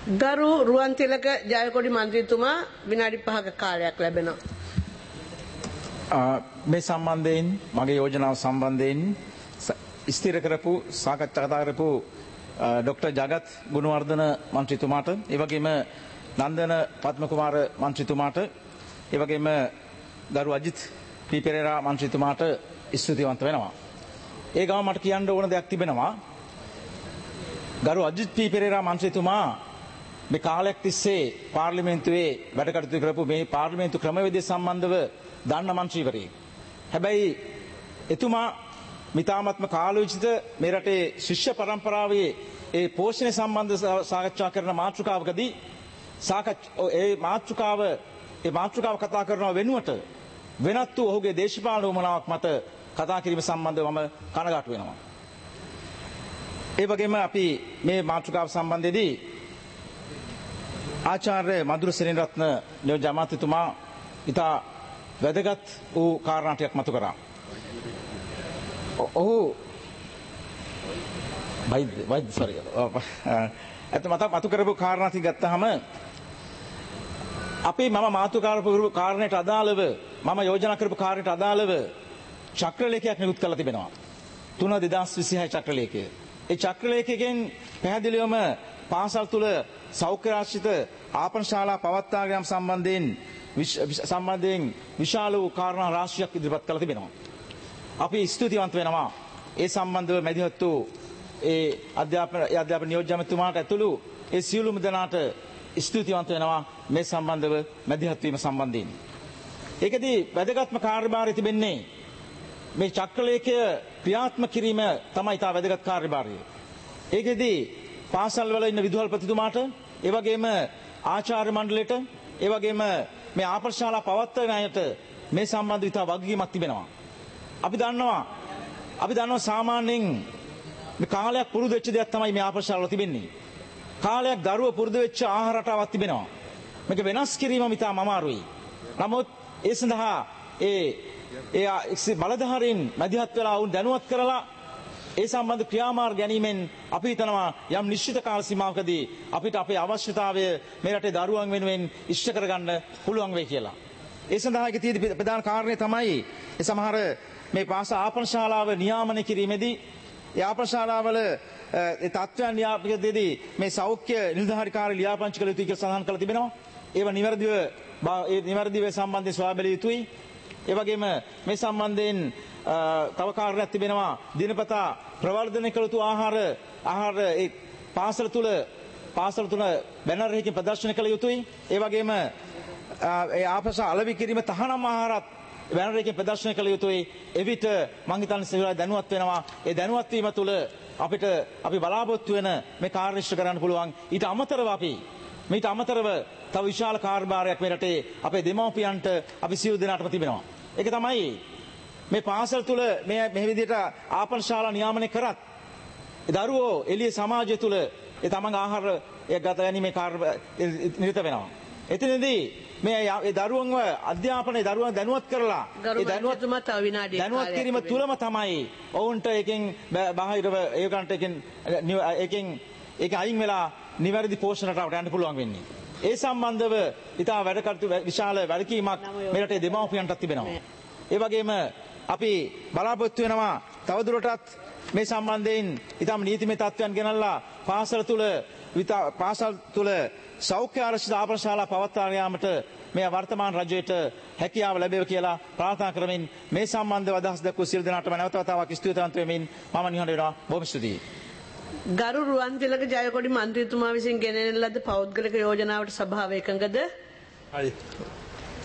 ගරු රුවන්තිලක ජයකොඩි මන්ත්‍රීතුමා විනාඩි 5ක කාලයක් ලැබෙනවා. මේ සම්බන්ධයෙන් මගේ යෝජනාව සම්බන්ධයෙන් ස්ථිර කරපු සාකච්ඡා කතා කරපු ඩොක්ටර් ජගත් ගුණවර්ධන මන්ත්‍රීතුමාට ඒ වගේම නන්දන පද්මකුමාර මන්ත්‍රීතුමාට ඒ වගේම ගරු අජිත් පී පෙරේරා මන්ත්‍රීතුමාට ස්තුතිවන්ත වෙනවා. ඒ ගාම මට කියන්න ඕන දෙයක් තිබෙනවා. ගරු අජිත් පී පෙරේරා මන්ත්‍රීතුමා මේ කාලයක් තිස්සේ පාර්ලිමේන්තුවේ වැඩ කටයුතු කරපු මේ පාර්ලිමේන්තු ක්‍රමවේදය සම්බන්ධව දන්න මන්ත්‍රීවරයෙක්. හැබැයි එතුමා මිතාමත්ම කාලෝචිත මේ රටේ ශිෂ්‍ය පරම්පරාවේ ඒ පෝෂණය සම්බන්ධ සාකච්ඡා කරන මාතෘකාවකදී ඒ මාතෘකාව කතා කරනව වෙනුවට වෙනත් වූ ඔහුගේ දේශපාලන උවමනාවක් මත කතා කිරීම සම්බන්ධව මම කනගාටු වෙනවා. ඒ වගේම අපි මේ මාතෘකාව සම්බන්ධයේදී ආචාර්ය මధుර සෙනෙරත්න නියෝජ්‍ය අමාත්‍යතුමා ඉතා වැදගත් වූ කාරණා ටිකක් මතු කරා. ඔහු මතු කරපු කාරණා ටික ගත්තාම අපි මම මාතෘකාව කරපු කාරණයට අදාළව මම යෝජනා කරපු කාරණයට අදාළව චක්‍රලේඛයක් නිකුත් කරලා තිබෙනවා. 3/2026 චක්‍රලේඛය. ඒ චක්‍රලේඛයෙන් පැහැදිලිවම පාසල් තුල සෞඛ්‍ය ආශ්‍රිත ආපන ශාලා පවත්වා ගැනීම සම්බන්ධයෙන් විශාල වූ කාරණා රාශියක් ඉදිරිපත් කරලා තිබෙනවා. අපි ස්තුතිවන්ත වෙනවා ඒ සම්බන්ධව මැදිහත් වූ ඒ අධ්‍යාපන නියෝජ්‍ය අමාත්‍යතුමාට ඇතුළු ඒ සියලුම දෙනාට ස්තුතිවන්ත වෙනවා මේ සම්බන්ධව මැදිහත් වීම සම්බන්ධයෙන්. ඒකදී වැදගත්ම කාර්යභාරය තිබෙන්නේ මේ චක්‍රලේඛය ක්‍රියාත්මක කිරීම තමයි තා වැදගත් කාර්යභාරය. ඒකදී පාසල් වල ඉන්න විදුහල්පතිතුමාට ඒ වගේම ආචාර්ය මණ්ඩලයට ඒ වගේම මේ ආපන ශාලා පවත්වන අයට මේ සම්බන්ධව ඉතා වගකීමක් තිබෙනවා. අපි දන්නවා සාමාන්‍යයෙන් මේ කාලයක් පුරුදු වෙච්ච දෙයක් තමයි මේ ආපන ශාලාවල තිබෙන්නේ. කාලයක් දරුවෝ පුරුදු වෙච්ච ආහාර රටාවක් තිබෙනවා. මේක වෙනස් කිරීම ඉතාම අමාරුයි. නමුත් ඒ සඳහා ඒ බලධාරීන් මැදිහත් වෙලා වුන් දැනුවත් කරලා ඒ සම්බන්ධ ක්‍රියාමාර්ග ගැනීමෙන් අපි හිතනවා යම් නිශ්චිත කාල සීමාවකදී අපිට අපේ අවශ්‍යතාවය මේ රටේ දරුවන් වෙනුවෙන් ඉෂ්ට කරගන්න පුළුවන් වෙයි කියලා. ඒ සඳහා තියෙන ප්‍රධාන කාරණේ තමයි ඒ සමහර මේ පාසල් ආපන ශාලාව නියාමනය කිරීමේදී ඒ ආපන ශාලාවල ඒ තත්ත්වයන් න්‍යායපතිදී මේ සෞඛ්‍ය නිලධාරිකාරී ලියාපදිංචි කළ යුතුයි කියලා සඳහන් කරලා තිබෙනවා. ඒවා නිවැරදිව සම්බන්ධයෙන් සොයා බැලිය යුතුයි. ඒ වගේම මේ සම්බන්ධයෙන් තව කාරණයක් තිබෙනවා. දිනපතා ප්‍රවර්ධනය කළ යුතු ආහාර ඒ පාසල තුල බැනර් එකකින් ප්‍රදර්ශනය කළ යුතුයි. ඒ වගේම ඒ ආපස අලෙවි කිරීම තහනම් ආහාරත් බැනර් එකකින් ප්‍රදර්ශනය කළ යුතුයි. එවිට මං හිතන්නේ සියලු දැනුවත් වෙනවා. ඒ දැනුවත් වීම තුළ අපි බලාපොරොත්තු වෙන මේ කාර්ය ඉෂ්ට කරන්න පුළුවන්. ඊට අමතරව තව විශාල කාර්යභාරයක් මේ රටේ අපේ දෙමව්පියන්ට අපි සියලු දෙනාටම තිබෙනවා. ඒක තමයි මේ පාසල් තුල මේ විදිහට ආපන ශාලා නියාමනය කරත් දරුවෝ එළිය සමාජය තුල ඒ තමන්ගේ ආහාර ගත ගැනීමේ කාර්ය නිරත වෙනවා. එතනදී මේ දරුවන්ව අධ්‍යාපනයේ දරුවන් දැනුවත් කරලා ඒ දැනුවත් කිරීම තුලම තමයි ඔවුන්ට එකෙන් බාහිරව ඒකෙන් අයින් වෙලා නිවැරදි පෝෂණ රටාවට යන්න පුළුවන් වෙන්නේ. ඒ සම්බන්ධව ඉතා විශාල වැඩකීමක් මේ රටේ දෙමව්පියන්ටත් තිබෙනවා. ඒ වගේම අපි බලාපොරොත්තු වෙනවා තවදුරටත් මේ සම්බන්ධයෙන් ඉතාම නීතිමය තත්ත්වයන් ගෙනල්ලා පාසල් තුල සෞඛ්‍ය ආරක්ෂිත ආපන ශාලා පවත්වා යාමට මේ වර්තමාන රජයට හැකියාව ලැබෙව කියලා ප්‍රාර්ථනා කරමින් මේ සම්බන්ධව අදහස් දක්වපු සියලු දෙනාටම නැවත වතාවක් ස්තුතිවන්ත වෙමින් මම නිහඬ වෙනවා. බොහොම ස්තුතියි. ගරු රුවන්තිලක ජයකොඩි මන්ත්‍රීතුමා විසින් ගෙනෙන ලද පෞද්ගලික යෝජනාවට සභාව එකඟද? හරි.